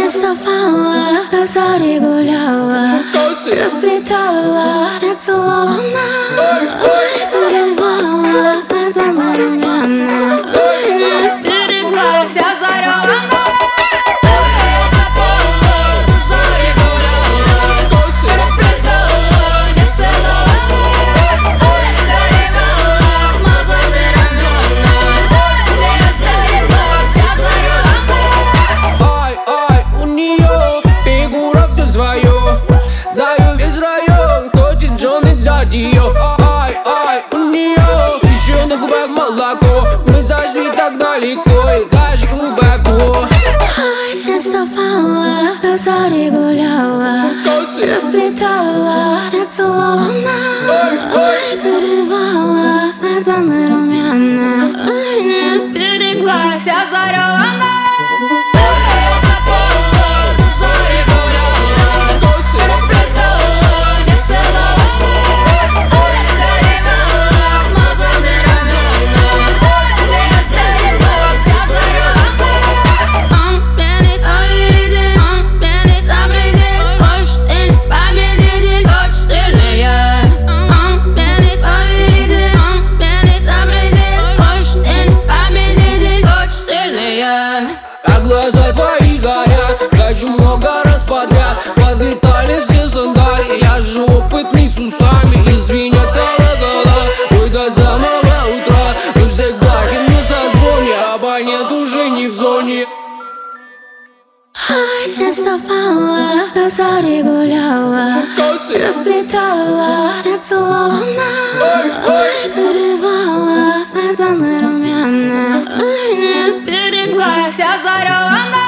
Рисовала, до зари гуляла, расплетала, я целовала, вырывала, слезами румяна, сберегла, вся заревана. Знаю весь район, хочет Джон и взять ее. Ай, у нее еще на губах молоко. Мы зашли так далеко и даже глубоко. Рисовала, до зари гуляла, расплетала, я целовала, вырывала, слезами румяна, сберегла, вся заревана. А глаза твои горят, хочу много раз подряд. Возлетали все сандали, я же опытный с усами. Извинят колокола, ой, до самого утра. Мы всегда не созвоне, абонент уже не в зоне. Рисовала, до зари гуляла, расплетала, я целовала, вырывала, слезами румяна, сберегла, вся заревана.